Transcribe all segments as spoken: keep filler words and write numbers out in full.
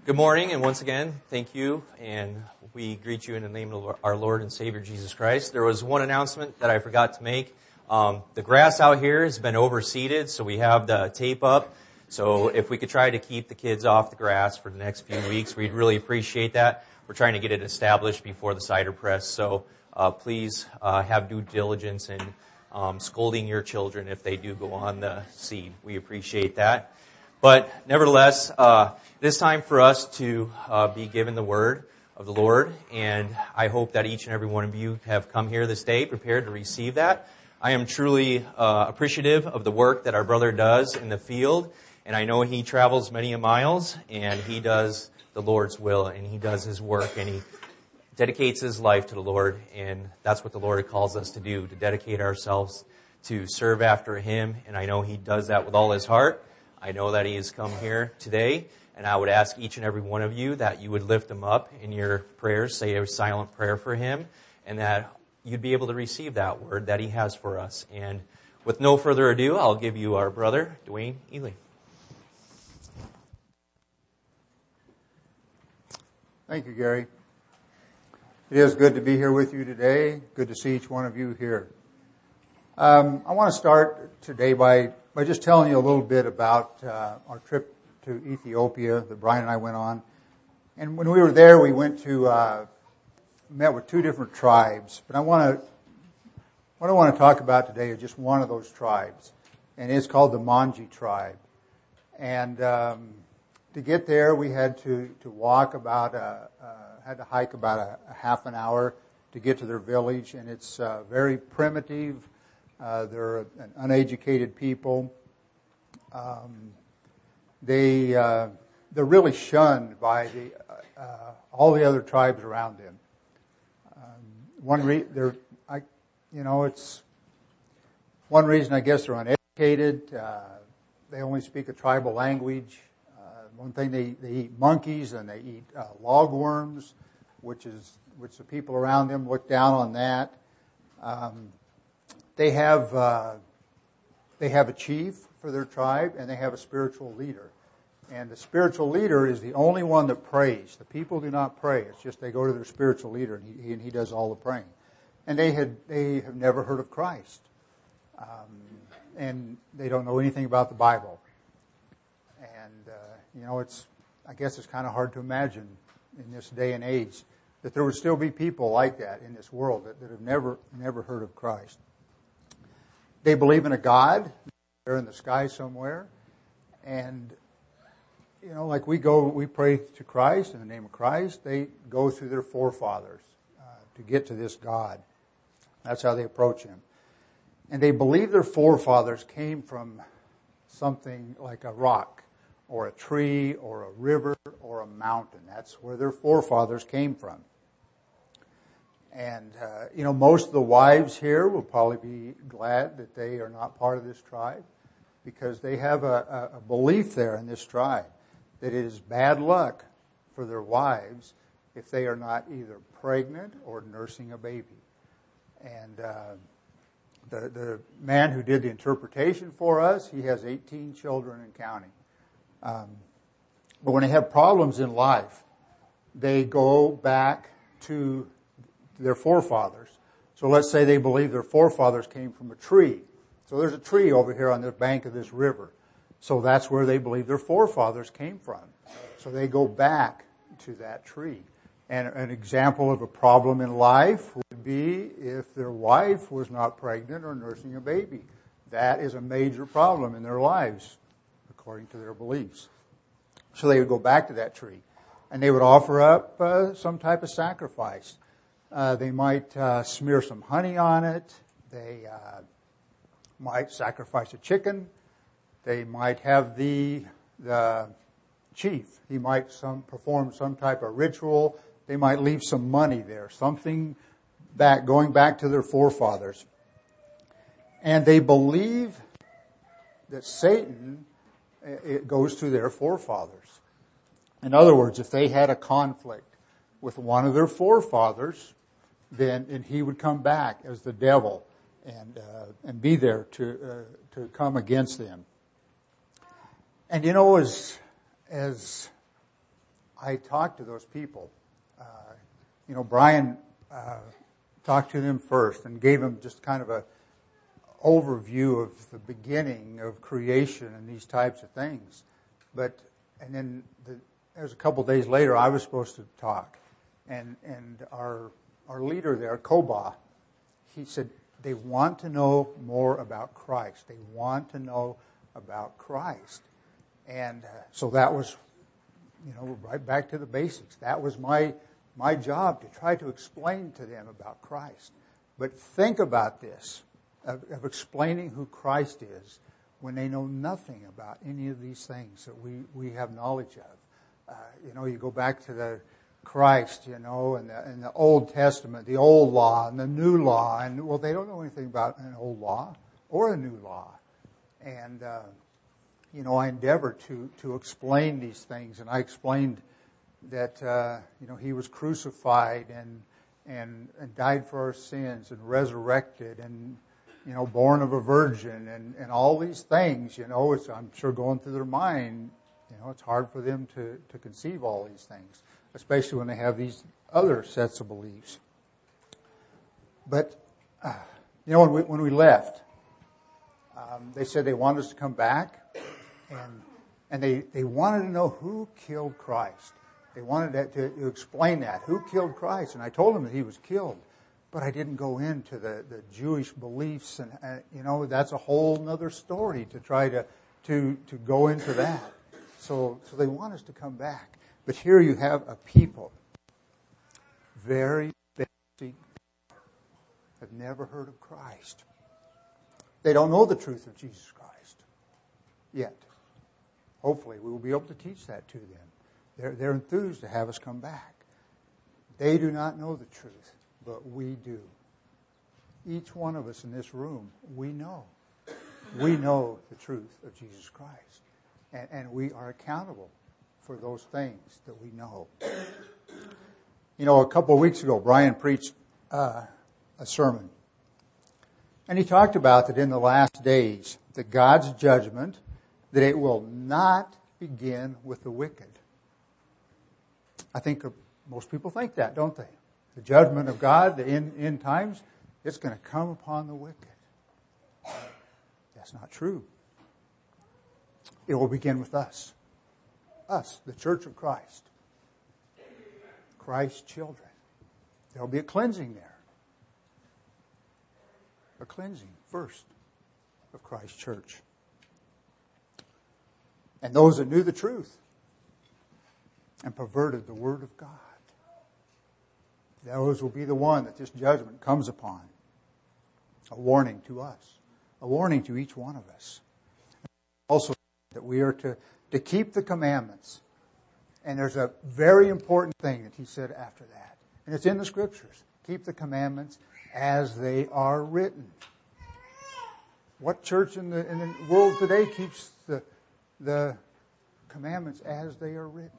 Good morning, and once again, thank you, and we greet you in the name of our Lord and Savior, Jesus Christ. There was one announcement that I forgot to make. Um, the grass out here has been overseeded, so we have the tape up. So if we could try to keep the kids off the grass for the next few weeks, we'd really appreciate that. We're trying to get it established before the cider press, so uh, please uh, have due diligence in um, scolding your children if they do go on the seed. We appreciate that. But nevertheless, uh, it is time for us to uh, be given the word of the Lord, and I hope that each and every one of you have come here this day prepared to receive that. I am truly uh, appreciative of the work that our brother does in the field, and I know he travels many a miles, and he does the Lord's will, and he does his work, and he dedicates his life to the Lord, and that's what the Lord calls us to do, to dedicate ourselves to serve after him, and I know he does that with all his heart. I know that he has come here today, and I would ask each and every one of you that you would lift him up in your prayers, say a silent prayer for him, and that you'd be able to receive that word that he has for us. And with no further ado, I'll give you our brother, Dwayne Ely. Thank you, Gary. It is good to be here with you today. Good to see each one of you here. Um, I want to start today by by just telling you a little bit about uh, our trip to Ethiopia that Brian and I went on. And when we were there, we went to uh, met with two different tribes. But I want to what I want to talk about today is just one of those tribes, and it's called the Manji tribe. And um, to get there, we had to to walk about a, uh, had to hike about a, a half an hour to get to their village, and it's uh, very primitive. Uh, they're an uneducated people. Um, they uh, they're really shunned by the uh, uh, all the other tribes around them. Um, one re- they're I you know it's one reason I guess they're uneducated. Uh, they only speak a tribal language. Uh, one thing they they eat monkeys and they eat uh, logworms, which is which the people around them look down on that. Um, They have uh, they have a chief for their tribe, and they have a spiritual leader. And the spiritual leader is the only one that prays. The people do not pray. It's just they go to their spiritual leader, and he, and he does all the praying. And they had they have never heard of Christ, um, and they don't know anything about the Bible. And uh, you know, it's I guess it's kind of hard to imagine in this day and age that there would still be people like that in this world that, that have never never heard of Christ. They believe in a God. They're in the sky somewhere. And, you know, like we go, we pray to Christ in the name of Christ. They go through their forefathers uh, to get to this God. That's how they approach him. And they believe their forefathers came from something like a rock or a tree or a river or a mountain. That's where their forefathers came from. And, uh, you know, most of the wives here will probably be glad that they are not part of this tribe because they have a, a belief there in this tribe that it is bad luck for their wives if they are not either pregnant or nursing a baby. And uh, the, the man who did the interpretation for us, he has eighteen children and counting. Um, but when they have problems in life, they go back to their forefathers. So let's say they believe their forefathers came from a tree. So there's a tree over here on the bank of this river. So that's where they believe their forefathers came from. So they go back to that tree. And an example of a problem in life would be if their wife was not pregnant or nursing a baby. That is a major problem in their lives, according to their beliefs. So they would go back to that tree. And they would offer up uh, some type of sacrifice. Uh, they might uh, smear some honey on it. They uh, might sacrifice a chicken. They might have the the chief. He might some perform some type of ritual. They might leave some money there, something back going back to their forefathers. And they believe that Satan it goes to their forefathers. In other words, if they had a conflict with one of their forefathers, then and he would come back as the devil and uh, and be there to uh, to come against them. And you know, as as I talked to those people. Uh, you know, Brian uh, talked to them first and gave them just kind of a overview of the beginning of creation and these types of things. But and then the, it was a couple days later I was supposed to talk, and and our our leader there, Koba, he said they want to know more about Christ. They want to know about Christ, and uh, so that was, you know, right back to the basics. That was my my job, to try to explain to them about Christ. But think about this. Of, of explaining who Christ is when they know nothing about any of these things that we, we have knowledge of. Uh, you know, you go back to the Christ, you know, and the, and the Old Testament, the Old Law and the New Law, and well, they don't know anything about an Old Law or a New Law. And, uh, you know, I endeavor to, to explain these things, and I explained that, uh, you know, He was crucified and, and, and died for our sins and resurrected and, you know, born of a virgin and, and all these things, you know, it's, I'm sure going through their mind, you know, it's hard for them to, to conceive all these things, especially when they have these other sets of beliefs. But, uh, you know, when we, when we left, um, they said they wanted us to come back, and and they, they wanted to know who killed Christ. They wanted to, to explain that. Who killed Christ? And I told them that He was killed. But I didn't go into the, the Jewish beliefs, and uh, you know, that's a whole other story to try to, to, to go into that. So, so they want us to come back. But here you have a people, very basic, have never heard of Christ. They don't know the truth of Jesus Christ yet. Hopefully we will be able to teach that to them. They're, they're enthused to have us come back. They do not know the truth. But we do. Each one of us in this room, we know. We know the truth of Jesus Christ. And, and we are accountable for those things that we know. You know, a couple of weeks ago, Brian preached uh, a sermon. And he talked about that in the last days, that God's judgment, that it will not begin with the wicked. I think most people think that, don't they? The judgment of God, the end, end times, it's going to come upon the wicked. That's not true. It will begin with us. Us, the Church of Christ. Christ's children. There will be a cleansing there. A cleansing first of Christ's church. And those that knew the truth and perverted the Word of God. Those will be the one that this judgment comes upon. A warning to us. A warning to each one of us. Also, that we are to, to keep the commandments. And there's a very important thing that he said after that. And it's in the Scriptures. Keep the commandments as they are written. What church in the, in the world today keeps the, the commandments as they are written?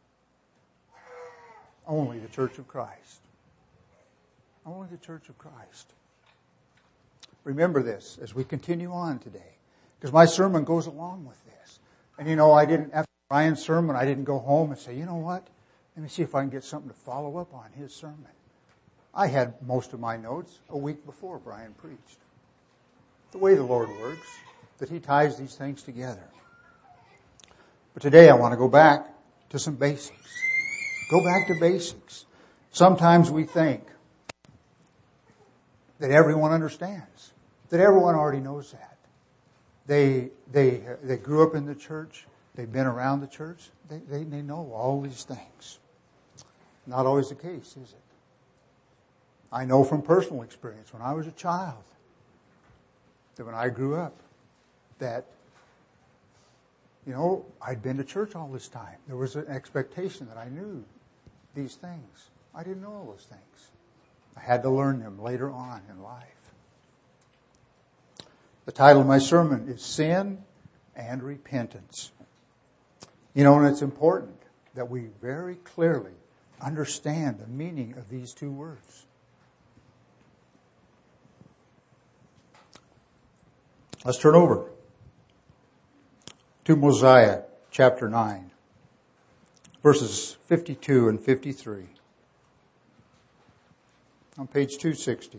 Only the Church of Christ. Only the Church of Christ. Remember this as we continue on today. Because my sermon goes along with this. And you know, I didn't, after Brian's sermon, I didn't go home and say, you know what? Let me see if I can get something to follow up on his sermon. I had most of my notes a week before Brian preached. The way the Lord works, that He ties these things together. But today I want to go back to some basics. Go back to basics. Sometimes we think that everyone understands, that everyone already knows that. They they they grew up in the church. They've been around the church. They, they, they know all these things. Not always the case, is it? I know from personal experience when I was a child that when I grew up that, you know, I'd been to church all this time. There was an expectation that I knew these things. I didn't know all those things. I had to learn them later on in life. The title of my sermon is Sin and Repentance. You know, and it's important that we very clearly understand the meaning of these two words. Let's turn over to Mosiah chapter nine, verses fifty-two and fifty-three. On page two sixty.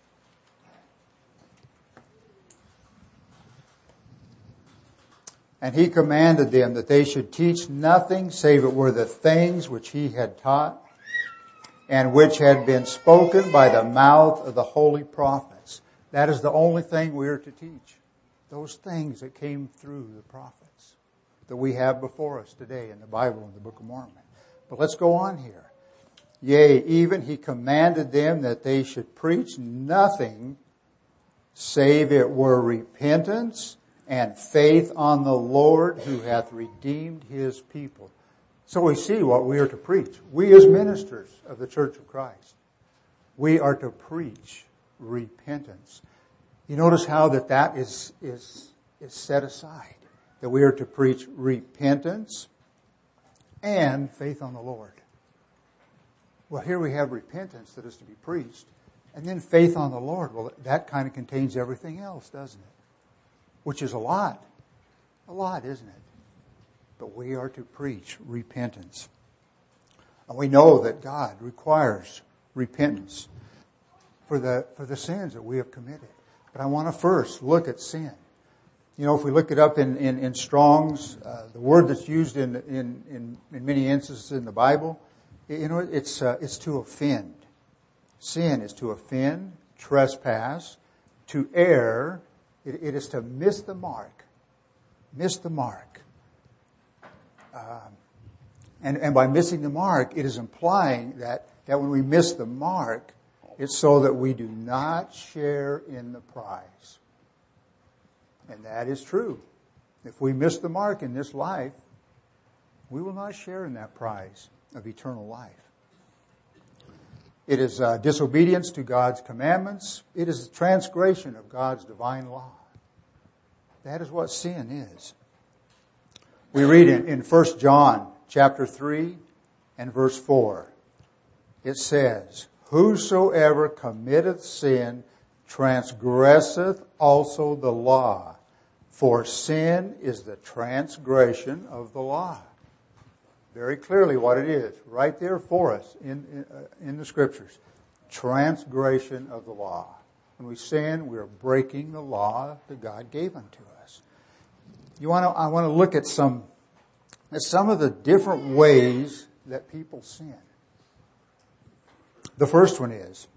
And he commanded them that they should teach nothing save it were the things which he had taught and which had been spoken by the mouth of the holy prophets. That is the only thing we are to teach. Those things that came through the prophets that we have before us today in the Bible and the Book of Mormon. But let's go on here. Yea, even he commanded them that they should preach nothing save it were repentance and faith on the Lord who hath redeemed his people. So we see what we are to preach. We as ministers of the Church of Christ, we are to preach repentance. You notice how that that is, is, is set aside. That we are to preach repentance and faith on the Lord. Well, here we have repentance that is to be preached. And then faith on the Lord. Well, that kind of contains everything else, doesn't it? Which is a lot. A lot, isn't it? But we are to preach repentance. And we know that God requires repentance for the, for the sins that we have committed. But I want to first look at sin. You know, if we look it up in, in, in Strong's, uh, the word that's used in, in, in, in many instances in the Bible, you know, it's, uh, it's to offend. Sin is to offend, trespass, to err. It, it is to miss the mark. Miss the mark. Um, and, and by missing the mark, it is implying that, that when we miss the mark, it's so that we do not share in the prize. And that is true. If we miss the mark in this life, we will not share in that prize of eternal life. It is uh, disobedience to God's commandments. It is transgression of God's divine law. That is what sin is. We read in, in First John chapter three and verse four. It says, whosoever committeth sin transgresseth also the law, for sin is the transgression of the law. Very clearly what it is, right there for us in, in, uh, in the Scriptures. Transgression of the law. When we sin, we are breaking the law that God gave unto us. You want to? I want to look at some, at some of the different ways that people sin. The first one is,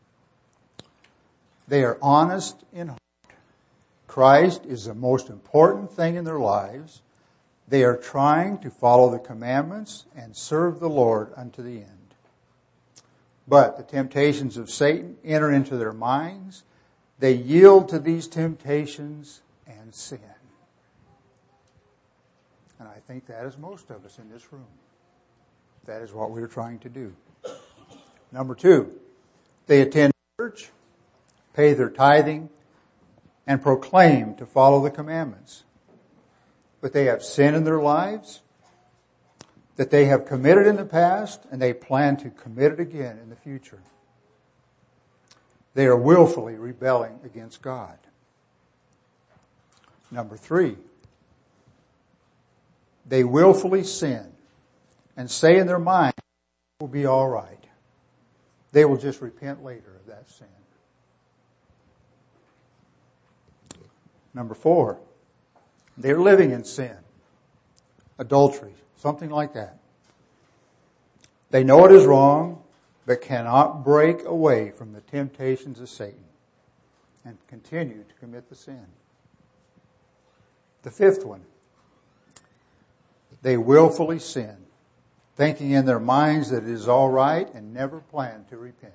they are honest in heart. Christ is the most important thing in their lives. They are trying to follow the commandments and serve the Lord unto the end. But the temptations of Satan enter into their minds. They yield to these temptations and sin. And I think that is most of us in this room. That is what we're trying to do. Number two, they attend church, pay their tithing, and proclaim to follow the commandments. But they have sin in their lives that they have committed in the past, and they plan to commit it again in the future. They are willfully rebelling against God. Number three, they willfully sin and say in their mind, it will be all right. They will just repent later of that sin. Number four, they're living in sin, adultery, something like that. They know it is wrong, but cannot break away from the temptations of Satan and continue to commit the sin. The fifth one, they willfully sin, thinking in their minds that it is all right and never plan to repent.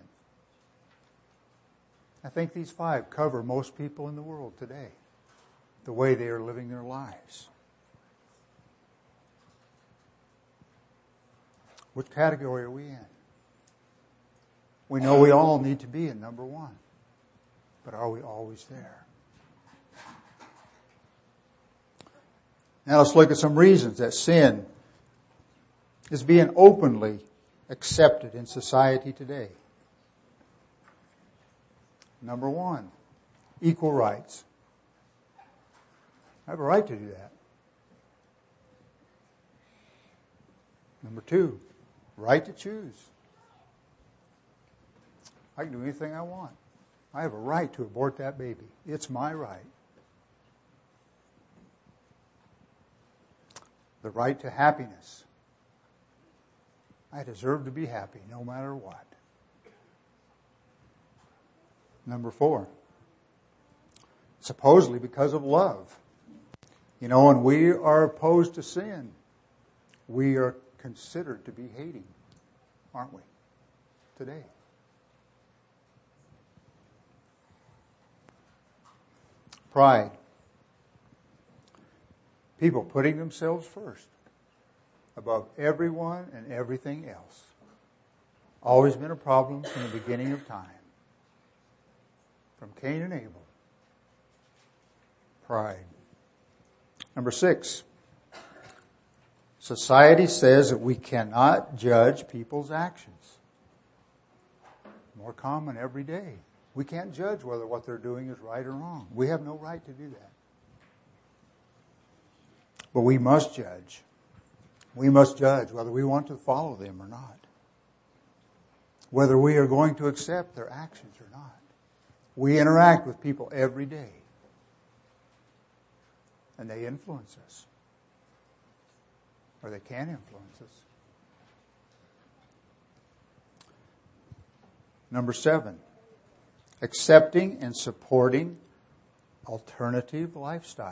I think these five cover most people in the world today, the way they are living their lives. Which category are we in? We know we all need to be in number one, but are we always there? Now let's look at some reasons that sin is being openly accepted in society today. Number one, equal rights. I have a right to do that. Number two, right to choose. I can do anything I want. I have a right to abort that baby. It's my right. The right to happiness. I deserve to be happy no matter what. Number four, supposedly because of love. You know, when we are opposed to sin, we are considered to be hating, aren't we, today? Pride. People putting themselves first above everyone and everything else. Always been a problem from the beginning of time. From Cain and Abel. Pride. Number six. Society says that we cannot judge people's actions. More common every day. We can't judge whether what they're doing is right or wrong. We have no right to do that. But we must judge. We must judge whether we want to follow them or not. Whether we are going to accept their actions or not. We interact with people every day. And they influence us. Or they can influence us. Number seven. Accepting and supporting alternative lifestyles.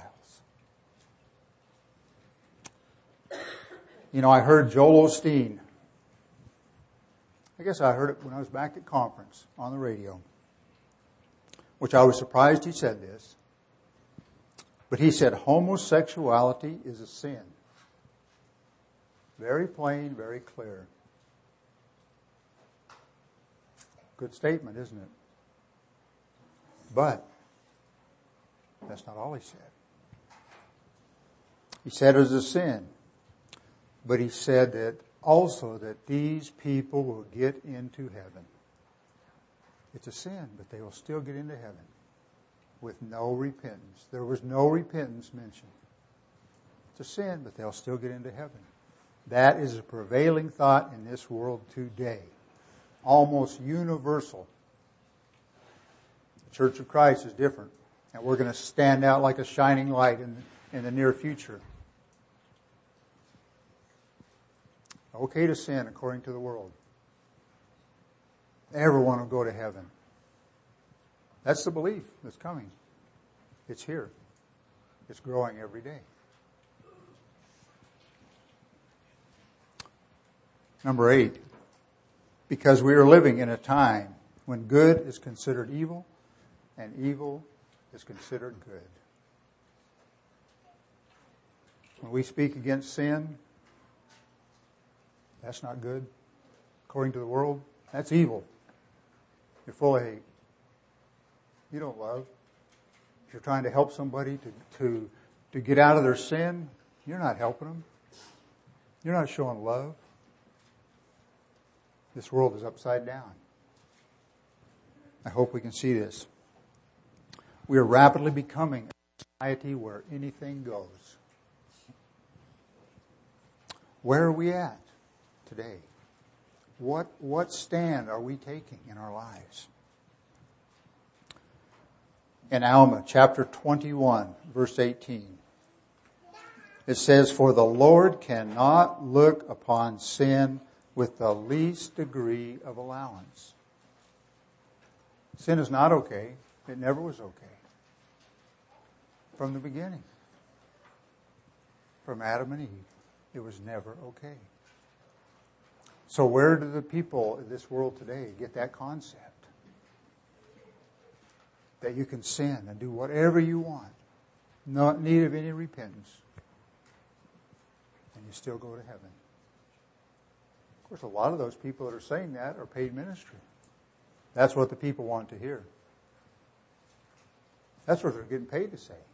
You know, I heard Joel Osteen. I guess I heard it when I was back at conference on the radio. Which I was surprised he said this. But he said homosexuality is a sin. Very plain, very clear. Good statement, isn't it? But that's not all he said. He said it was a sin. But he said that also that these people will get into heaven. It's a sin, but they will still get into heaven with no repentance. There was no repentance mentioned. It's a sin, but they'll still get into heaven. That is a prevailing thought in this world today. Almost universal. The Church of Christ is different. And we're going to stand out like a shining light in, in the near future. Okay to sin according to the world. Everyone will go to heaven. That's the belief that's coming. It's here. It's growing every day. Number eight, because we are living in a time when good is considered evil and evil is considered good. When we speak against sin, that's not good. According to the world, that's evil. You're full of hate. You don't love. If you're trying to help somebody to, to, to get out of their sin, you're not helping them. You're not showing love. This world is upside down. I hope we can see this. We are rapidly becoming a society where anything goes. Where are we at today? What, what stand are we taking in our lives? In Alma, chapter twenty-one, verse eighteen, it says, "For the Lord cannot look upon sin with the least degree of allowance." Sin is not okay. It never was okay. From the beginning. From Adam and Eve, it was never okay. So where do the people in this world today get that concept? That you can sin and do whatever you want, not in need of any repentance, and you still go to heaven. Of course, a lot of those people that are saying that are paid ministry. That's what the people want to hear. That's what they're getting paid to say.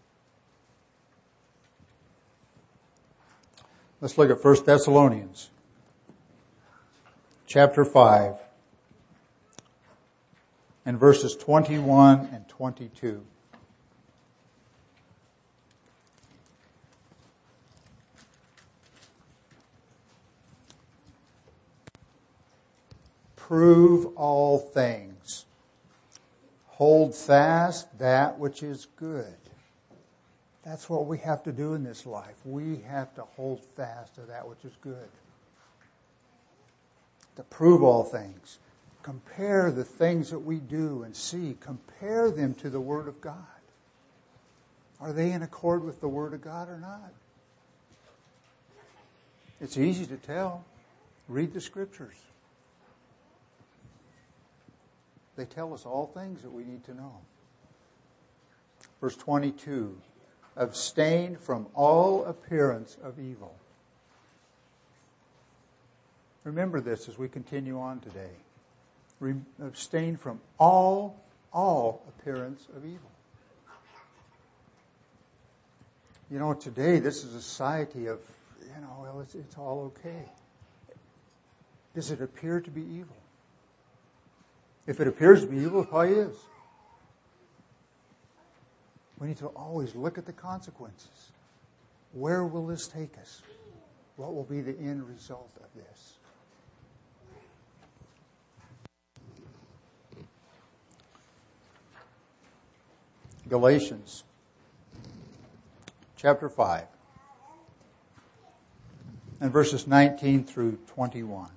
Let's look at First Thessalonians, chapter five, and verses twenty-one and twenty-two. prove all things. Hold fast that which is good. That's what we have to do in this life. We have to hold fast to that which is good. To prove all things. Compare the things that we do and see. Compare them to the Word of God. Are they in accord with the Word of God or not? It's easy to tell. Read the Scriptures. They tell us all things that we need to know. Verse twenty-two. Abstain from all appearance of evil. Remember this as we continue on today. Re- abstain from all, all appearance of evil. You know, today this is a society of, you know, well, it's, it's all okay. Does it appear to be evil? If it appears to be evil, it probably is. We need to always look at the consequences. Where will this take us? What will be the end result of this? Galatians chapter five and verses nineteen through twenty-one.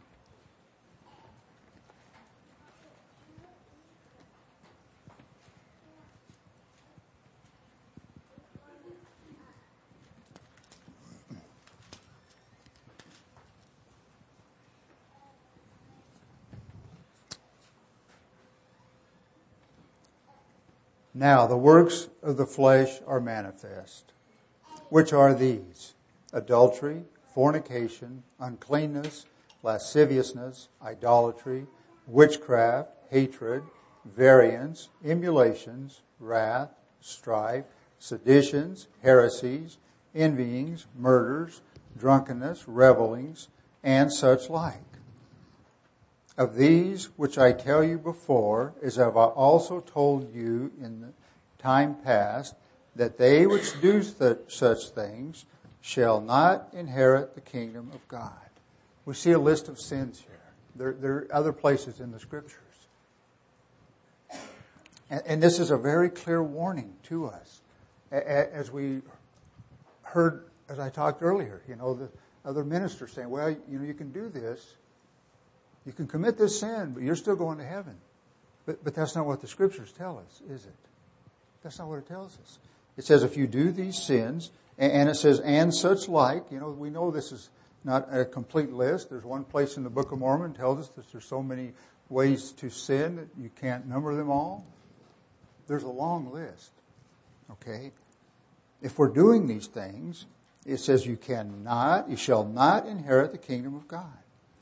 Now the works of the flesh are manifest, which are these: adultery, fornication, uncleanness, lasciviousness, idolatry, witchcraft, hatred, variance, emulations, wrath, strife, seditions, heresies, envyings, murders, drunkenness, revellings, and such like. Of these which I tell you before, as I have also told you in the time past, that they which do such things shall not inherit the kingdom of God. We see a list of sins here. There, there are other places in the Scriptures. And, and this is a very clear warning to us. As we heard, as I talked earlier, you know, the other ministers saying, well, you know, you can do this. You can commit this sin, but you're still going to heaven. But, but that's not what the Scriptures tell us, is it? That's not what it tells us. It says if you do these sins, and, and it says, and such like, you know, we know this is not a complete list. There's one place in the Book of Mormon that tells us that there's so many ways to sin that you can't number them all. There's a long list, okay? If we're doing these things, it says you cannot, you shall not inherit the kingdom of God.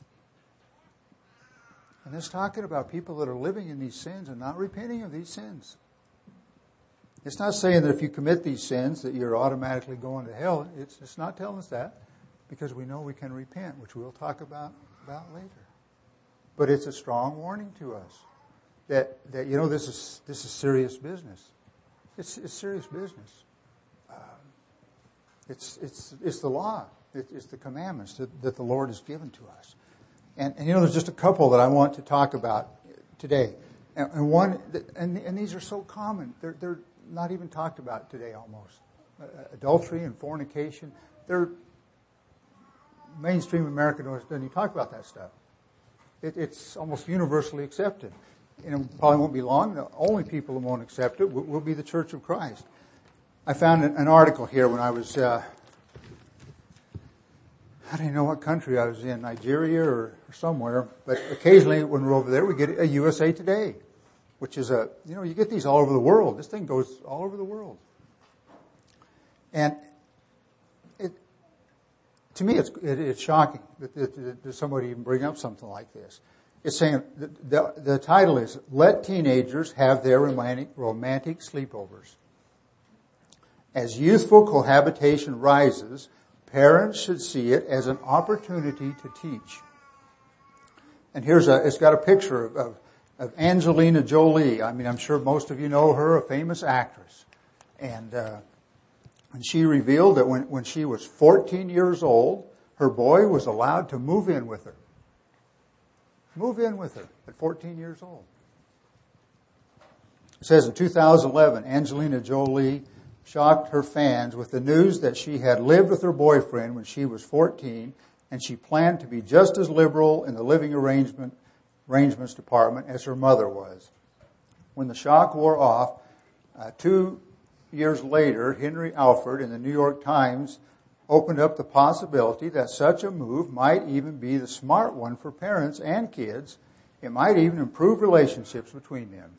And it's talking about people that are living in these sins and not repenting of these sins. It's not saying that if you commit these sins that you're automatically going to hell. It's, it's not telling us that, because we know we can repent, which we'll talk about, about later. But it's a strong warning to us that, that you know, this is this is serious business. It's, it's serious business. Um, it's it's it's the law. It, it's the commandments that, that the Lord has given to us. And, and you know, there's just a couple that I want to talk about today. And, and one, and, and these are so common. They're, they're not even talked about today almost. Uh, adultery and fornication. They're, mainstream America doesn't even talk about that stuff. It, it's almost universally accepted. And it probably won't be long. The only people who won't accept it will, will be the Church of Christ. I found an, an article here when I was... Uh, I don't even know what country I was in, Nigeria or, or somewhere, but occasionally when we're over there, we get a U S A Today, which is a, you know, you get these all over the world. This thing goes all over the world. And it, to me, it's, it, it's shocking that, that, that somebody even bring up something like this. It's saying, the, the, the title is, Let Teenagers Have Their Romantic, romantic Sleepovers. As youthful cohabitation rises, parents should see it as an opportunity to teach. And here's a, it's got a picture of, of, of Angelina Jolie. I mean, I'm sure most of you know her, a famous actress. And, uh, and she revealed that when, when she was fourteen years old, her boy was allowed to move in with her. Move in with her at fourteen years old. It says in two thousand eleven, Angelina Jolie shocked her fans with the news that she had lived with her boyfriend when she was fourteen, and she planned to be just as liberal in the living arrangement arrangements department as her mother was. When the shock wore off, uh, two years later, Henry Alford in the New York Times opened up the possibility that such a move might even be the smart one for parents and kids. It might even improve relationships between them.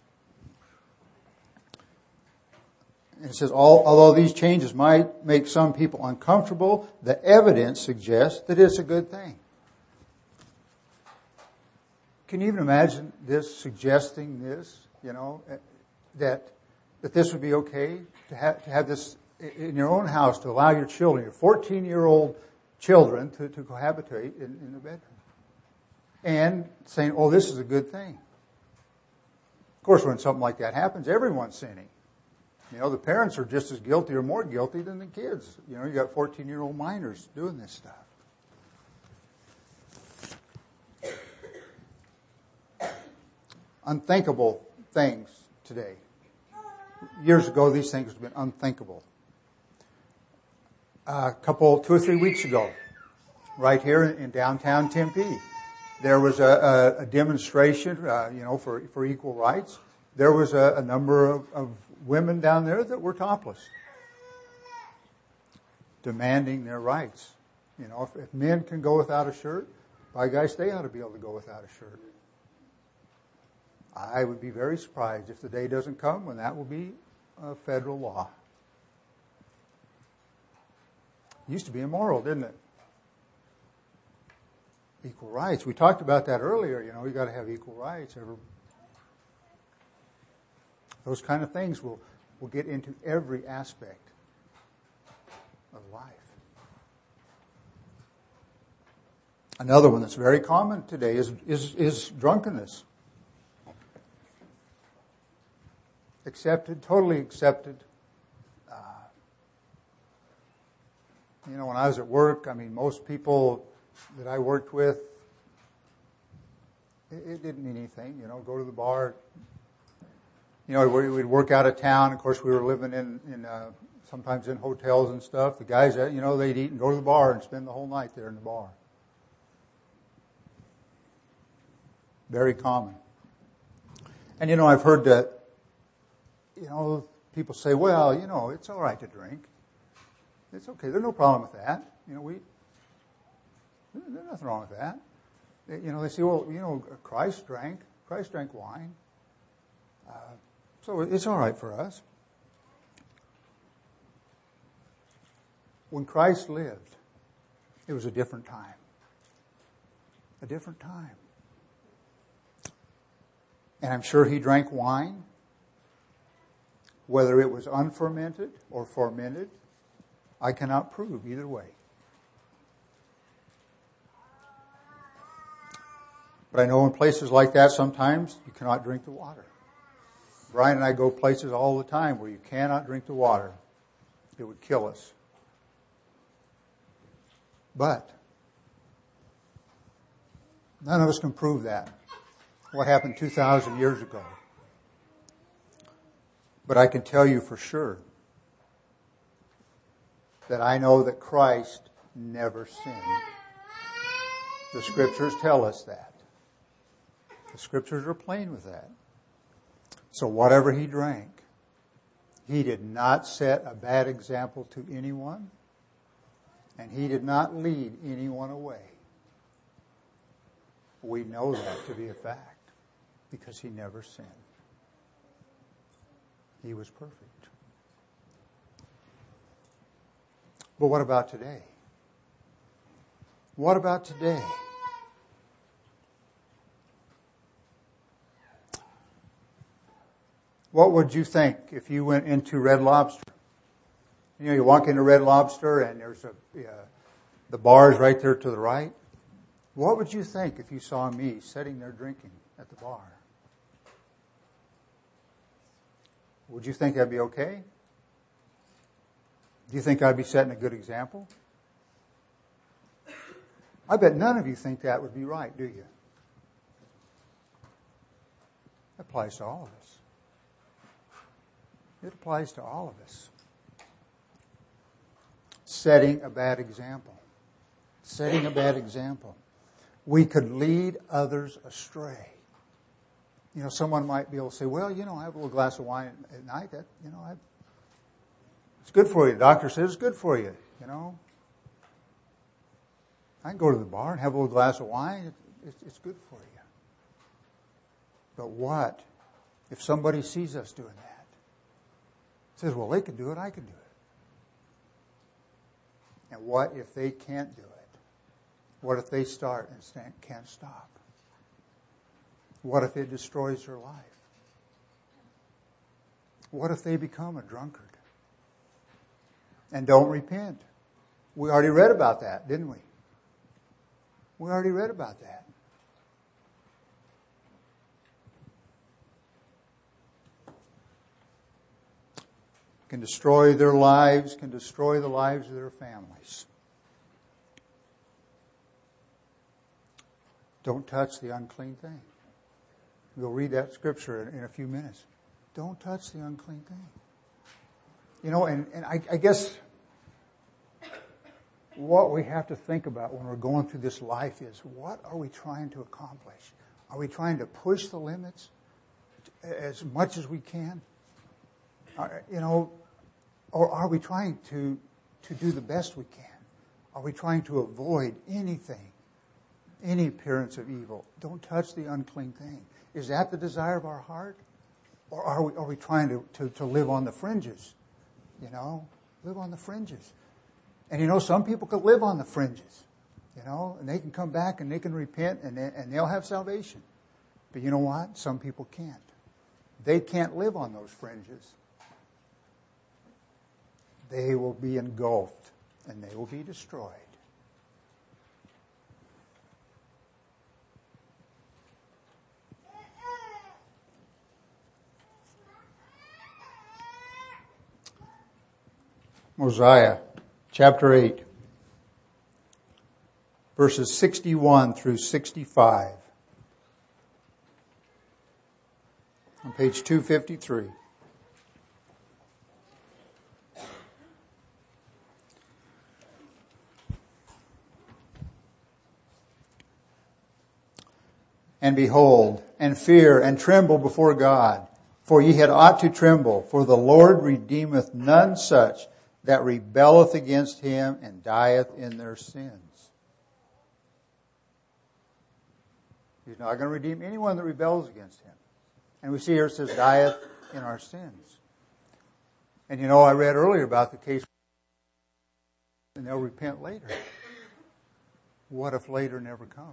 And it says, although these changes might make some people uncomfortable, the evidence suggests that it's a good thing. Can you even imagine this, suggesting this, you know, that that this would be okay to have, to have this in your own house, to allow your children, your fourteen-year-old children, to, to cohabitate in, in the bedroom. And saying, oh, this is a good thing. Of course, when something like that happens, everyone's sinning. You know, the parents are just as guilty or more guilty than the kids. You know, you got fourteen-year-old minors doing this stuff. Unthinkable things today. Years ago, these things would have been unthinkable. A couple, two or three weeks ago, right here in downtown Tempe, there was a, a, a demonstration, uh, you know, for, for equal rights. There was a, a number of, of women down there that were topless, demanding their rights. You know, if, if men can go without a shirt, by guys, they ought to be able to go without a shirt. I would be very surprised if the day doesn't come when that will be a federal law. It used to be immoral, didn't it? Equal rights. We talked about that earlier. You know, you got to have equal rights. Those kind of things will, will get into every aspect of life. Another one that's very common today is, is, is drunkenness. Accepted, totally accepted. Uh, you know, when I was at work, I mean, most people that I worked with, it, it didn't mean anything. You know, go to the bar. You know, we'd work out of town. Of course, we were living in, in uh, sometimes in hotels and stuff. The guys, you know, they'd eat and go to the bar and spend the whole night there in the bar. Very common. And, you know, I've heard that, you know, people say, well, you know, it's all right to drink. It's okay. There's no problem with that. You know, we, there's nothing wrong with that. You know, they say, well, you know, Christ drank. Christ drank wine. Uh, so it's all right for us. When Christ lived, it was a different time. A different time. And I'm sure he drank wine. Whether it was unfermented or fermented, I cannot prove either way. But I know in places like that, sometimes you cannot drink the water. Brian and I go places all the time where you cannot drink the water. It would kill us. But none of us can prove that. What happened two thousand years ago. But I can tell you for sure that I know that Christ never sinned. The Scriptures tell us that. The Scriptures are plain with that. So whatever he drank, he did not set a bad example to anyone, and he did not lead anyone away. We know that to be a fact because he never sinned. He was perfect. But what about today? What about today? What would you think if you went into Red Lobster? You know, you walk into Red Lobster and there's a, uh, the bar's right there to the right. What would you think if you saw me sitting there drinking at the bar? Would you think that'd be okay? Do you think I'd be setting a good example? I bet none of you think that would be right, do you? applies to all of us. It applies to all of us. Setting a bad example. Setting a bad example. We could lead others astray. You know, someone might be able to say, well, you know, I have a little glass of wine at night. That, you know, I, it's good for you. The doctor says it's good for you, you know. I can go to the bar and have a little glass of wine. It's, it's good for you. But what if somebody sees us doing that? Says, well, they can do it, I can do it. And what if they can't do it? What if they start and can't stop? What if it destroys their life? What if they become a drunkard and don't repent? We already read about that, didn't we? We already read about that. Can destroy their lives, can destroy the lives of their families. Don't touch the unclean thing. We'll read that scripture in, in a few minutes. Don't touch the unclean thing. You know, and, and I, I guess what we have to think about when we're going through this life is, what are we trying to accomplish? Are we trying to push the limits as much as we can? Are, you know, or are we trying to, to do the best we can? Are we trying to avoid anything, any appearance of evil? Don't touch the unclean thing. Is that the desire of our heart? Or are we, are we trying to, to, to live on the fringes? You know, live on the fringes. And you know, some people could live on the fringes, you know, and they can come back and they can repent and, they, and they'll have salvation. But you know what? Some people can't. They can't live on those fringes. They will be engulfed and they will be destroyed. Mosiah, chapter eight, verses sixty-one through sixty-five. On page two fifty-three. And behold, and fear, and tremble before God. For ye had ought to tremble, for the Lord redeemeth none such that rebelleth against him and dieth in their sins. He's not going to redeem anyone that rebels against him. And we see here it says, dieth in our sins. And you know, I read earlier about the case, and they'll repent later. What if later never comes?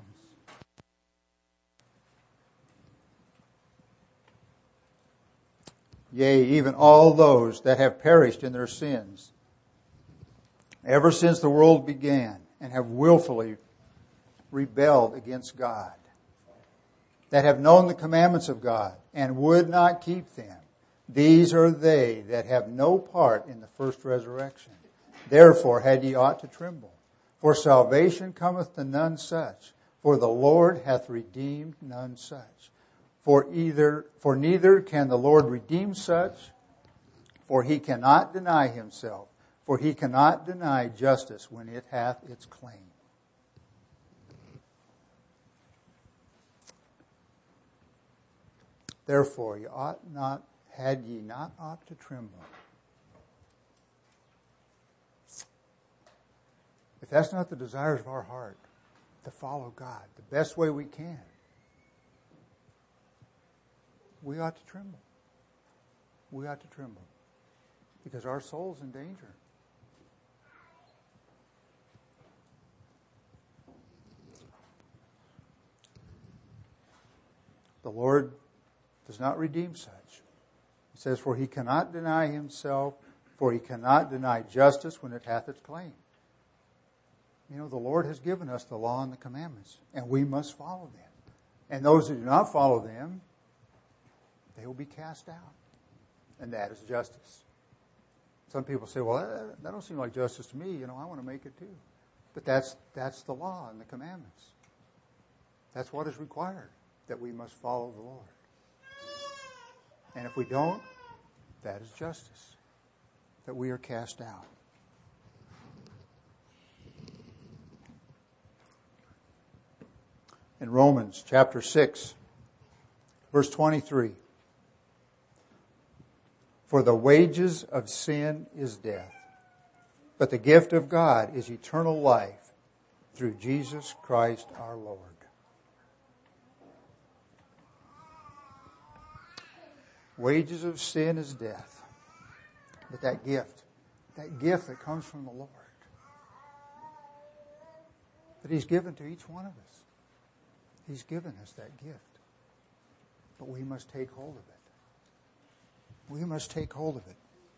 Yea, even all those that have perished in their sins, ever since the world began, and have willfully rebelled against God, that have known the commandments of God, and would not keep them, these are they that have no part in the first resurrection. Therefore had ye ought to tremble. For salvation cometh to none such, for the Lord hath redeemed none such. For either, for neither can the Lord redeem such, for he cannot deny himself, for he cannot deny justice when it hath its claim. Therefore, ye ought not, had ye not ought to tremble. If that's not the desires of our heart, to follow God the best way we can, we ought to tremble. We ought to tremble. Because our soul's in danger. The Lord does not redeem such. It says, for he cannot deny himself, for he cannot deny justice when it hath its claim. You know, the Lord has given us the law and the commandments, and we must follow them. And those who do not follow them, they will be cast out. And that is justice. Some people say, well, that, that don't seem like justice to me. You know, I want to make it too. But that's, that's the law and the commandments. That's what is required, that we must follow the Lord. And if we don't, that is justice, that we are cast out. In Romans chapter six, verse twenty-three, for the wages of sin is death, but the gift of God is eternal life through Jesus Christ our Lord. Wages of sin is death, but that gift, that gift that comes from the Lord, that He's given to each one of us. He's given us that gift. But we must take hold of it. We must take hold of it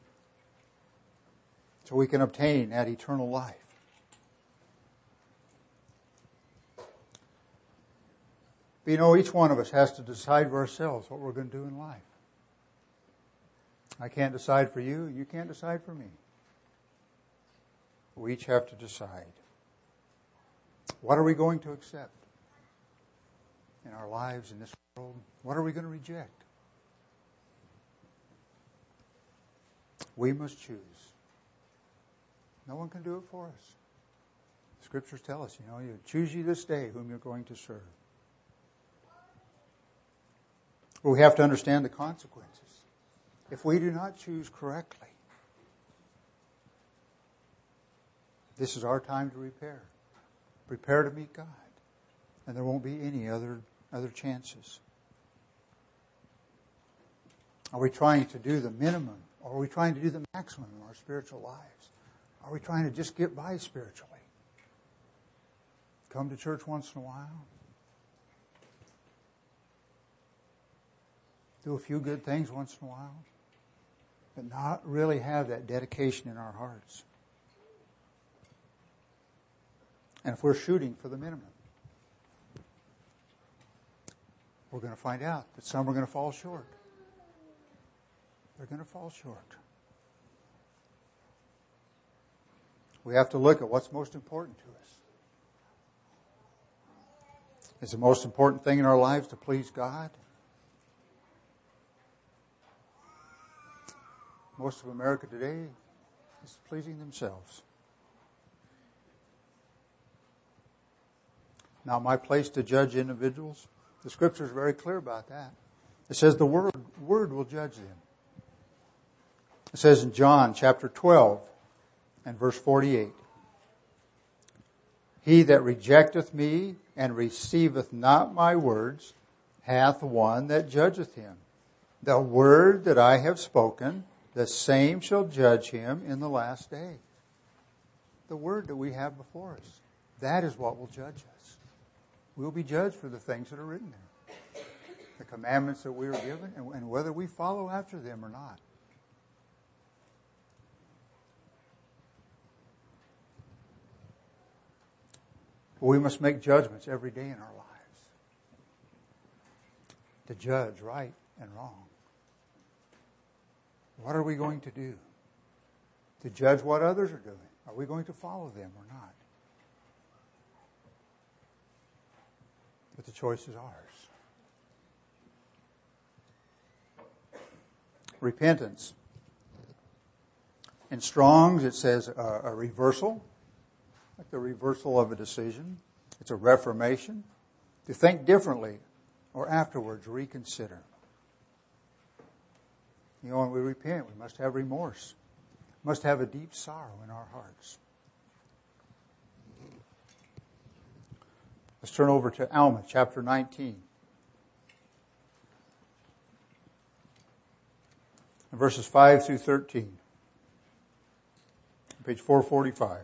so we can obtain that eternal life. But you know, each one of us has to decide for ourselves what we're going to do in life. I can't decide for you. You can't decide for me. We each have to decide. What are we going to accept in our lives, in this world? What are we going to reject? We must choose. No one can do it for us. The Scriptures tell us, you know, you choose you this day whom you're going to serve. But we have to understand the consequences. If we do not choose correctly, this is our time to repair. Prepare to meet God. And there won't be any other, other chances. Are we trying to do the minimum? Or are we trying to do the maximum in our spiritual lives? Are we trying to just get by spiritually? Come to church once in a while? Do a few good things once in a while? But not really have that dedication in our hearts. And if we're shooting for the minimum, we're going to find out that some are going to fall short. They're going to fall short. We have to look at what's most important to us. Is the most important thing in our lives to please God? Most of America today is pleasing themselves. Not my place to judge individuals. The Scripture is very clear about that. It says the word, word will judge them. It says in John chapter twelve and verse forty-eight, he that rejecteth me and receiveth not my words hath one that judgeth him. The word that I have spoken, the same shall judge him in the last day. The word that we have before us, that is what will judge us. We'll be judged for the things that are written there. The commandments that we are given, and, and whether we follow after them or not. We must make judgments every day in our lives. To judge right and wrong. What are we going to do? To judge what others are doing. Are we going to follow them or not? But the choice is ours. Repentance. In Strong's it says a, a reversal. Like the reversal of a decision. It's a reformation. To think differently or afterwards reconsider. You know, when we repent, we must have remorse. We must have a deep sorrow in our hearts. Let's turn over to Alma, chapter nineteen. Verses five through thirteen. Page four forty-five.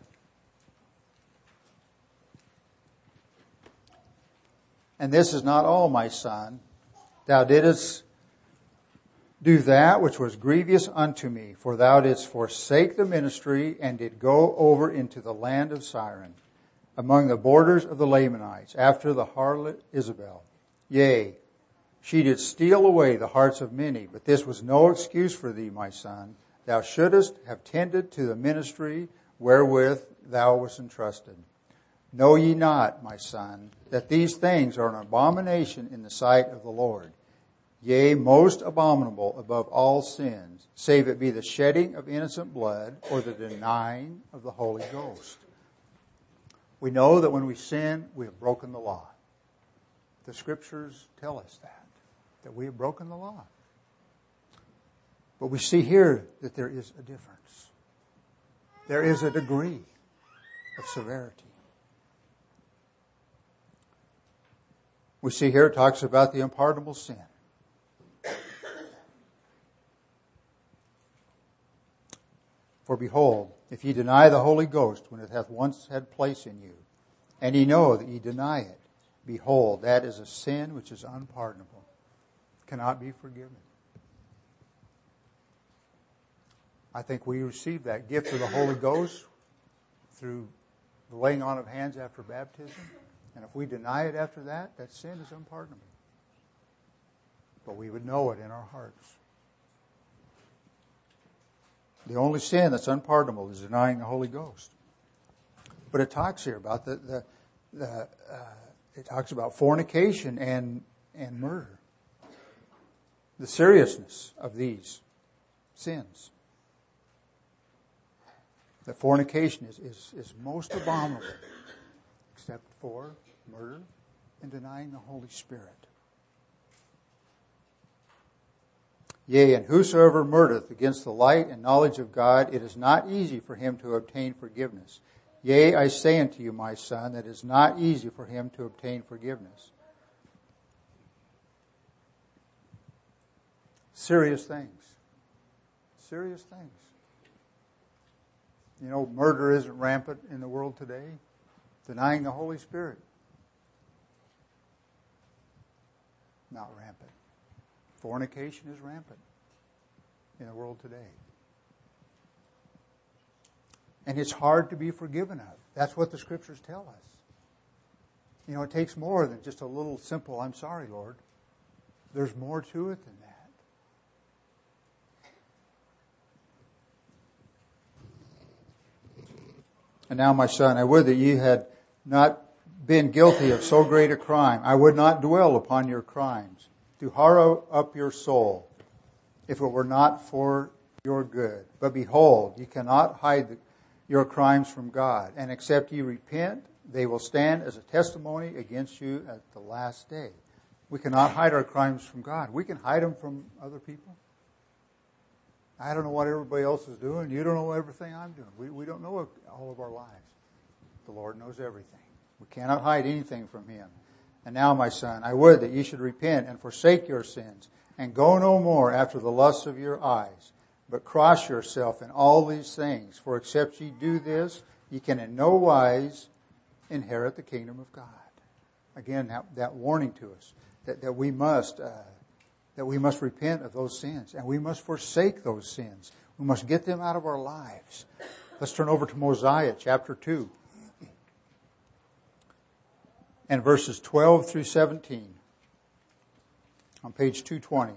And this is not all, my son. Thou didst do that which was grievous unto me, for thou didst forsake the ministry, and did go over into the land of Syrian, among the borders of the Lamanites, after the harlot Isabel. Yea, she did steal away the hearts of many, but this was no excuse for thee, my son. Thou shouldest have tended to the ministry wherewith thou wast entrusted. Know ye not, my son, that these things are an abomination in the sight of the Lord? Yea, most abominable above all sins, save it be the shedding of innocent blood or the denying of the Holy Ghost. We know that when we sin, we have broken the law. The Scriptures tell us that, that we have broken the law. But we see here that there is a difference. There is a degree of severity. We see here it talks about the unpardonable sin. For behold, if ye deny the Holy Ghost when it hath once had place in you, and ye know that ye deny it, behold, that is a sin which is unpardonable, cannot be forgiven. I think we receive that gift of the Holy Ghost through the laying on of hands after baptism. And if we deny it after that, that sin is unpardonable. But we would know it in our hearts. The only sin that's unpardonable is denying the Holy Ghost. But it talks here about the, the, the uh, it talks about fornication and, and murder. The seriousness of these sins. That fornication is, is, is most abominable, except for murder and denying the Holy Spirit. Yea, and whosoever murdereth against the light and knowledge of God, it is not easy for him to obtain forgiveness. Yea, I say unto you, my son, that it is not easy for him to obtain forgiveness. Serious things. Serious things. You know, murder isn't rampant in the world today. Denying the Holy Spirit. Not rampant. Fornication is rampant in the world today. And it's hard to be forgiven of. That's what the Scriptures tell us. You know, it takes more than just a little simple, I'm sorry, Lord. There's more to it than that. And now, my son, I would that ye had not been guilty of so great a crime. I would not dwell upon your crimes, to harrow up your soul, if it were not for your good. But behold, ye cannot hide the, your crimes from God. And except ye repent, they will stand as a testimony against you at the last day. We cannot hide our crimes from God. We can hide them from other people. I don't know what everybody else is doing. You don't know everything I'm doing. We, we don't know all of our lives. The Lord knows everything. We cannot hide anything from Him. And now, my son, I would that ye should repent and forsake your sins, and go no more after the lusts of your eyes, but cross yourself in all these things. For except ye do this, ye can in no wise inherit the kingdom of God. Again, that, that warning to us that, that we must uh, that we must repent of those sins, and we must forsake those sins. We must get them out of our lives. Let's turn over to Mosiah chapter two. And verses twelve through seventeen on page two twenty.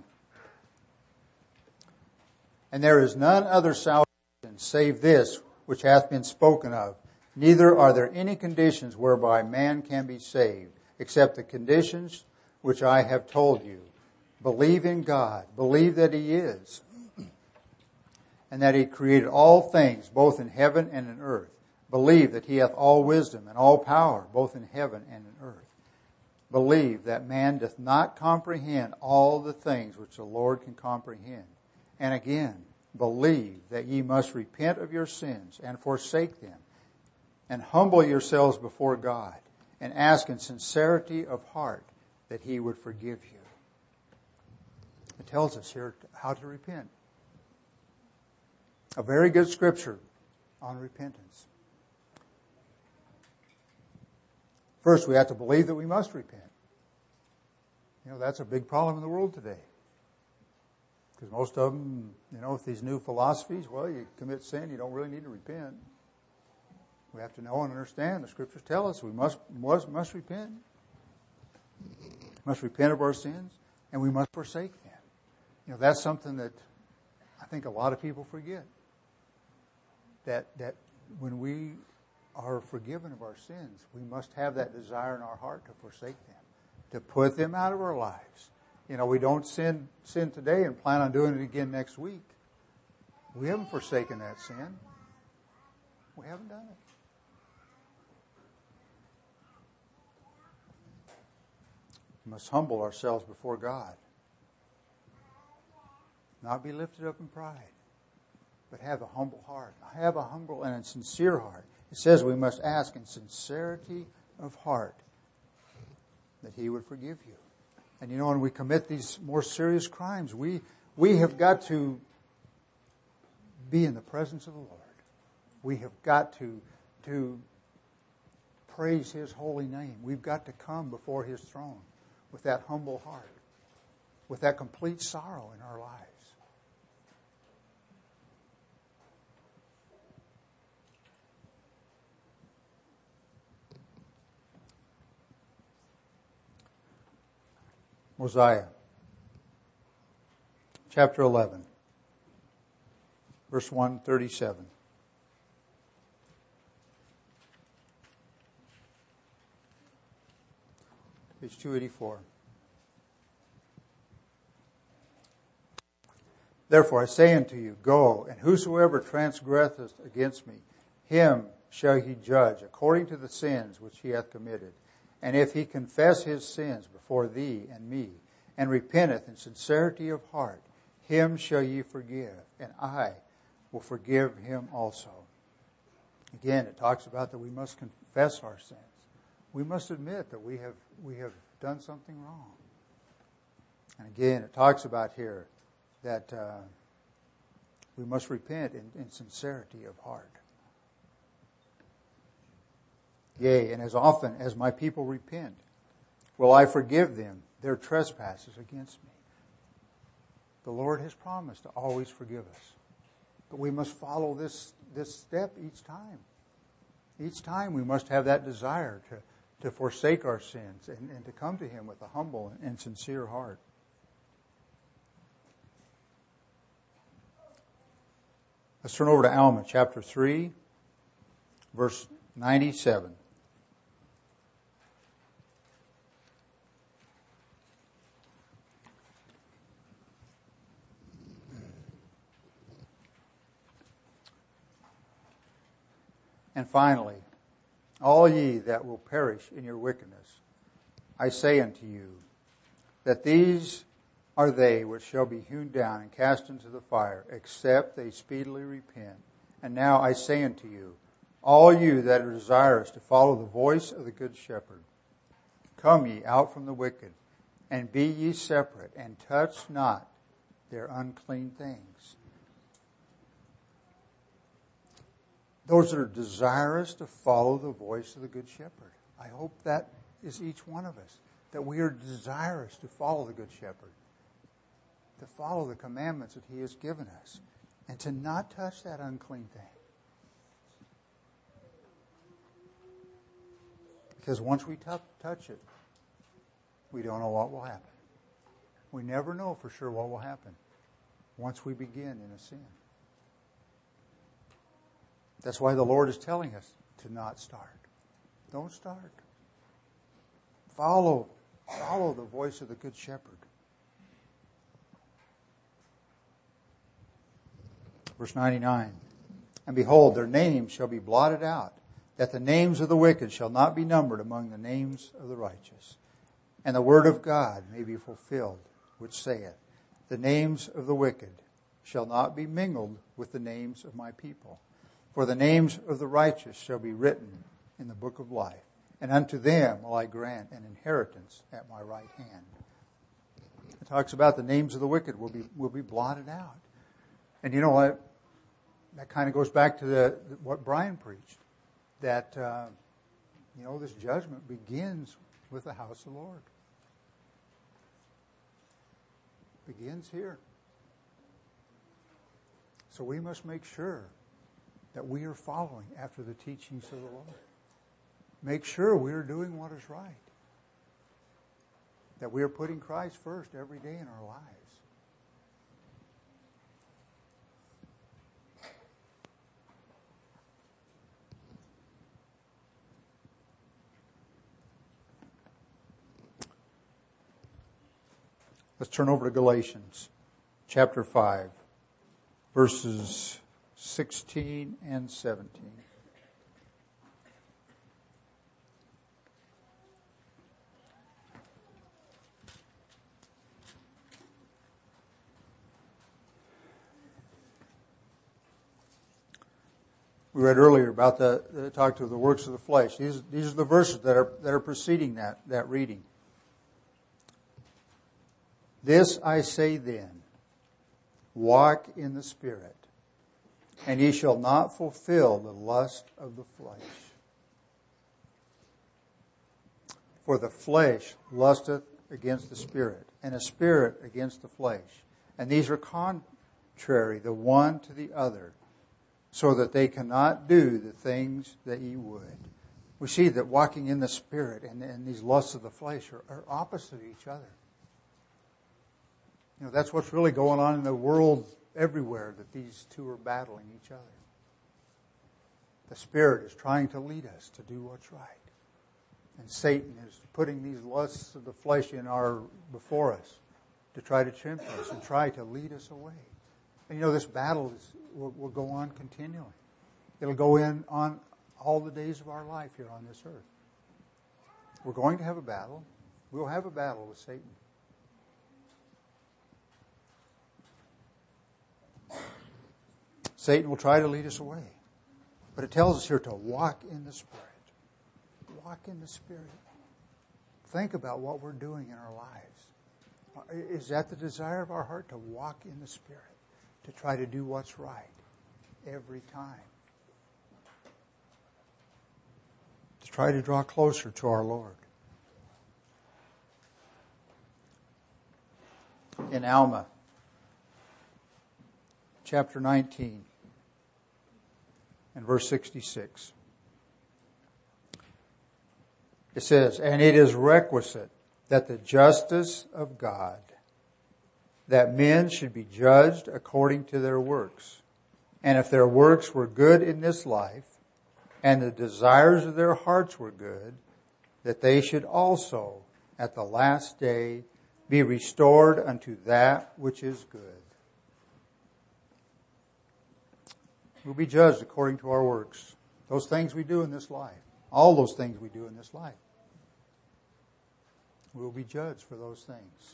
And there is none other salvation save this which hath been spoken of. Neither are there any conditions whereby man can be saved, except the conditions which I have told you. Believe in God. Believe that He is, and that He created all things, both in heaven and in earth. Believe that He hath all wisdom and all power, both in heaven and in earth. Believe that man doth not comprehend all the things which the Lord can comprehend. And again, believe that ye must repent of your sins and forsake them, and humble yourselves before God, and ask in sincerity of heart that He would forgive you. It tells us here how to repent. A very good scripture on repentance. First, we have to believe that we must repent. You know, that's a big problem in the world today. Because most of them, you know, with these new philosophies, well, you commit sin, you don't really need to repent. We have to know and understand. The Scriptures tell us we must must, must repent. Must repent of our sins, and we must forsake them. You know, that's something that I think a lot of people forget. That that when we are forgiven of our sins, we must have that desire in our heart to forsake them, to put them out of our lives, You know, we don't sin sin today and plan on doing it again next week. We haven't forsaken that sin. We haven't done it. We must humble ourselves before God. Not be lifted up in pride, but have a humble heart. Have a humble and a sincere heart. It says we must ask in sincerity of heart that He would forgive you. And you know, when we commit these more serious crimes, we we have got to be in the presence of the Lord. We have got to, to praise His holy name. We've got to come before His throne with that humble heart, with that complete sorrow in our lives. Mosiah, chapter eleven, verse one thirty-seven. Page two eighty-four. Therefore I say unto you, go, and whosoever transgresseth against me, him shall he judge according to the sins which he hath committed. And if he confess his sins before thee and me, and repenteth in sincerity of heart, him shall ye forgive, and I will forgive him also. Again, it talks about that we must confess our sins. We must admit that we have we have done something wrong. And again, it talks about here that uh, we must repent in, in sincerity of heart. Yea, and as often as my people repent, will I forgive them their trespasses against me. The Lord has promised to always forgive us. But we must follow this, this step each time. Each time we must have that desire to, to forsake our sins and, and to come to Him with a humble and sincere heart. Let's turn over to Alma chapter three, verse ninety-seven. And finally, all ye that will perish in your wickedness, I say unto you, that these are they which shall be hewn down and cast into the fire, except they speedily repent. And now I say unto you, all you that are desirous to follow the voice of the Good Shepherd, come ye out from the wicked, and be ye separate, and touch not their unclean things. Those that are desirous to follow the voice of the Good Shepherd. I hope that is each one of us, that we are desirous to follow the Good Shepherd, to follow the commandments that He has given us, and to not touch that unclean thing. Because once we t- touch it, we don't know what will happen. We never know for sure what will happen once we begin in a sin. That's why the Lord is telling us to not start. Don't start. Follow, follow the voice of the Good Shepherd. Verse ninety-nine. And behold, their names shall be blotted out, that the names of the wicked shall not be numbered among the names of the righteous. And the word of God may be fulfilled, which saith, the names of the wicked shall not be mingled with the names of my people. For the names of the righteous shall be written in the book of life, and unto them will I grant an inheritance at my right hand. It talks about the names of the wicked will be will be blotted out. And you know what? That kind of goes back to the what Brian preached, that uh, you know this judgment begins with the house of the Lord. Begins here. So we must make sure that we are following after the teachings of the Lord. Make sure we are doing what is right. That we are putting Christ first every day in our lives. Let's turn over to Galatians chapter five, verses sixteen and seventeen. We read earlier about the, the talk to the works of the flesh. These, these are the verses that are, that are preceding that, that reading. This I say then, walk in the Spirit, and ye shall not fulfill the lust of the flesh. For the flesh lusteth against the Spirit, and the Spirit against the flesh. And these are contrary the one to the other, so that they cannot do the things that ye would. We see that walking in the Spirit and, and these lusts of the flesh are, are opposite of each other. You know, that's what's really going on in the world everywhere, that these two are battling each other. The Spirit is trying to lead us to do what's right. And Satan is putting these lusts of the flesh in our before us to try to tempt us and try to lead us away. And you know, this battle is, will, will go on continually. It'll go in on all the days of our life here on this earth. We're going to have a battle. We'll have a battle with Satan. Satan will try to lead us away. But it tells us here to walk in the Spirit. Walk in the Spirit. Think about what we're doing in our lives. Is that the desire of our heart, to walk in the Spirit? To try to do what's right every time. To try to draw closer to our Lord. In Alma, chapter nineteen, and verse sixty-six. It says, and it is requisite that the justice of God, that men should be judged according to their works. And if their works were good in this life, and the desires of their hearts were good, that they should also at the last day be restored unto that which is good. We'll be judged according to our works. Those things we do in this life. All those things we do in this life. We'll be judged for those things.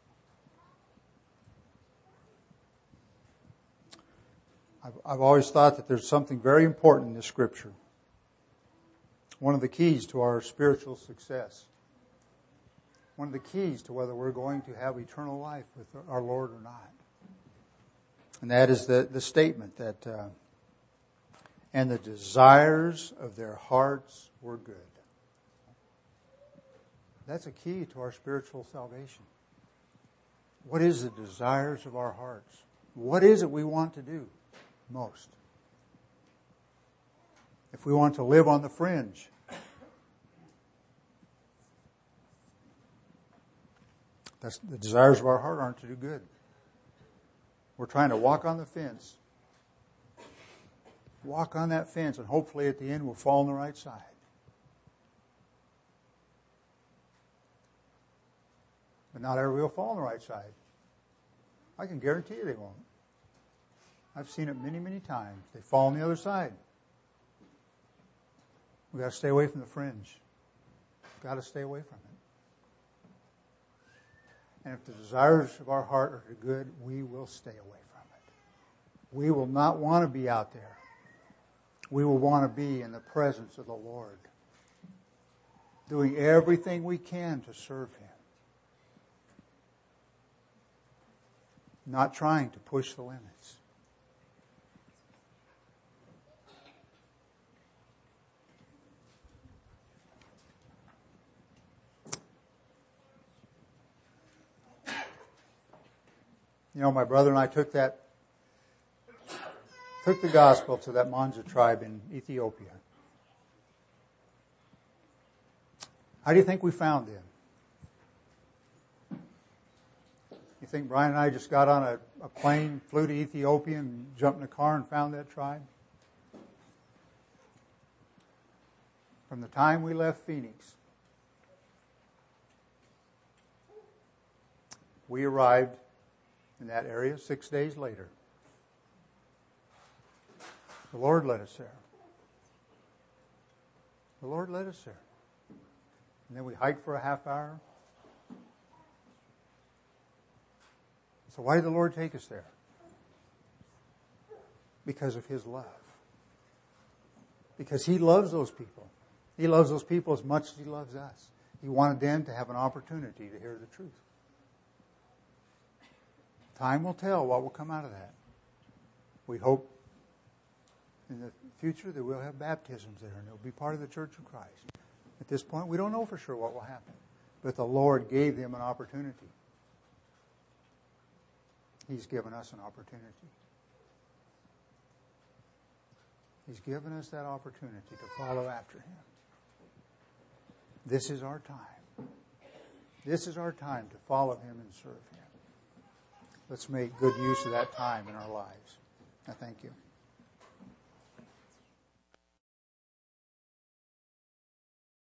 I've, I've always thought that there's something very important in this scripture. One of the keys to our spiritual success. One of the keys to whether we're going to have eternal life with our Lord or not. And that is the, the statement that, uh, and the desires of their hearts were good. That's a key to our spiritual salvation. What is the desires of our hearts? What is it we want to do most? If we want to live on the fringe, that's the desires of our heart aren't to do good. We're trying to walk on the fence. Walk on that fence, and hopefully at the end we'll fall on the right side. But not everybody will fall on the right side. I can guarantee you they won't. I've seen it many, many times. They fall on the other side. We've got to stay away from the fringe. We've got to stay away from it. And if the desires of our heart are good, we will stay away from it. We will not want to be out there. We will want to be in the presence of the Lord, doing everything we can to serve Him. Not trying to push the limits. You know, my brother and I took that, took the gospel to that Manza tribe in Ethiopia. How do you think we found them? You think Brian and I just got on a, a plane, flew to Ethiopia, and jumped in a car and found that tribe? From the time we left Phoenix, We arrived in that area six days later. The Lord led us there. The Lord led us there. And then we hiked for a half hour. So why did the Lord take us there? Because of His love. Because He loves those people. He loves those people as much as He loves us. He wanted them to have an opportunity to hear the truth. Time will tell what will come out of that. We hope in the future that we'll have baptisms there and it'll be part of the Church of Christ. At this point, we don't know for sure what will happen. But the Lord gave them an opportunity. He's given us an opportunity. He's given us that opportunity to follow after Him. This is our time. This is our time to follow Him and serve Him. Let's make good use of that time in our lives. I thank you.